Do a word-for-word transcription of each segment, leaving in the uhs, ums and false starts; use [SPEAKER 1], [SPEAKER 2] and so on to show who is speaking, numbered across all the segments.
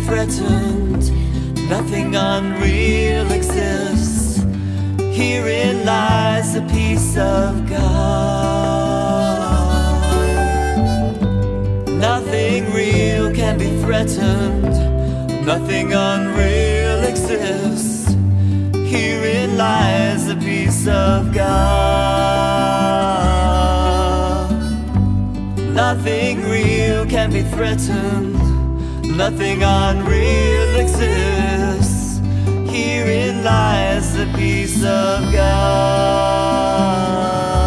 [SPEAKER 1] threatened. Nothing unreal exists. Herein lies the peace of God. Nothing real can be threatened. Nothing unreal exists. Herein lies the peace of God. Nothing real can be threatened. Nothing unreal exists. Herein lies the peace of God.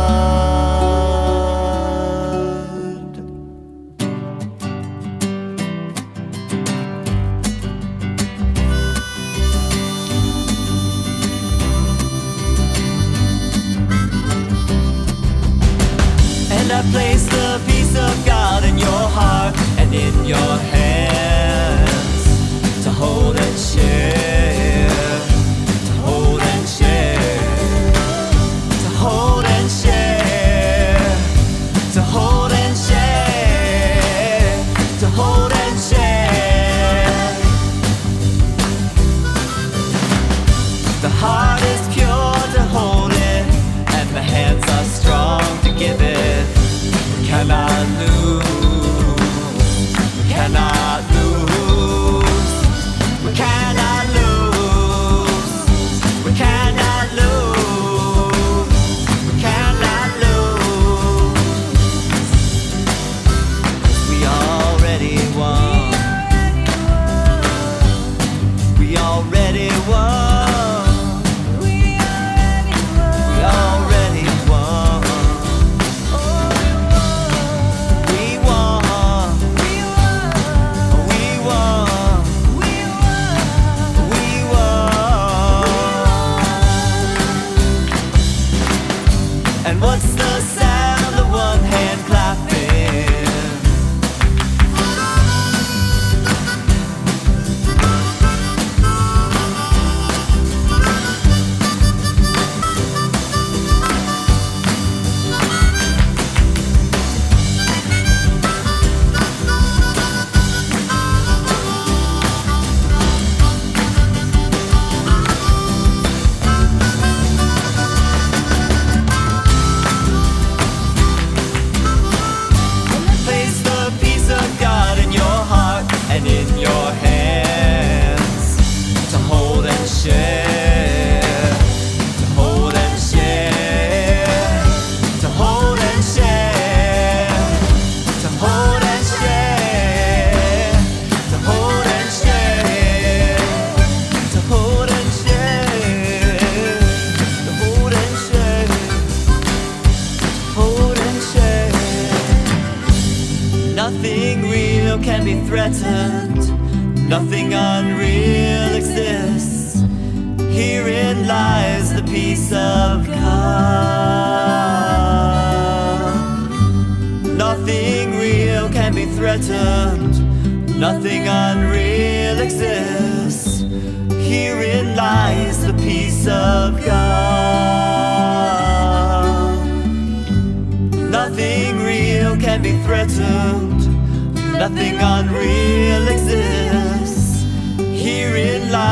[SPEAKER 1] And I place the peace of God in your heart and in your hands, to hold and share, to hold and share, to hold and share, to hold and share, to hold and share. The heart is pure to hold it, and the hands are strong to give it. We cannot lose, we cannot lose, we cannot lose, we cannot lose, we cannot lose. We already won, we already won. And what's the sound of one hand clapping? And in your hands, to hold and share, to hold and share, to hold and share, to hold and share, to hold and share, to hold and share, to hold and share, hold and share. Nothing real can be threatened. Nothing unreal exists. Herein lies the peace of God. Nothing real can be threatened. Nothing unreal exists. Herein lies the peace of God. Nothing real can be threatened. Nothing unreal exists. Herein lies